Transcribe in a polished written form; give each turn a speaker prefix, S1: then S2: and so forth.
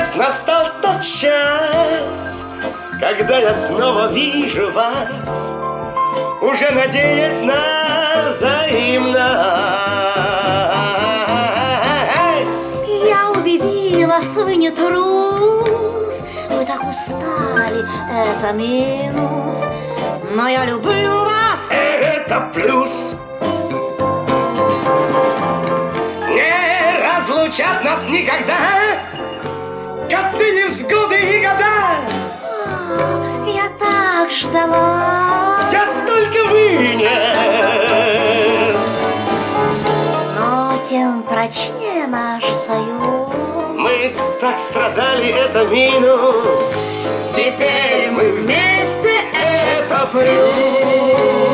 S1: наконец настал тот час, когда я снова вижу вас, уже надеясь на взаимность.
S2: Я убедилась, вы не трус, вы так устали, это минус, но я люблю вас.
S1: Это плюс. Не разлучат нас никогда годы, невзгоды и года.
S2: Я так ждала.
S1: Я столько вынес.
S2: Но тем прочнее наш союз.
S1: Мы так страдали, это минус. Теперь мы вместе, это плюс.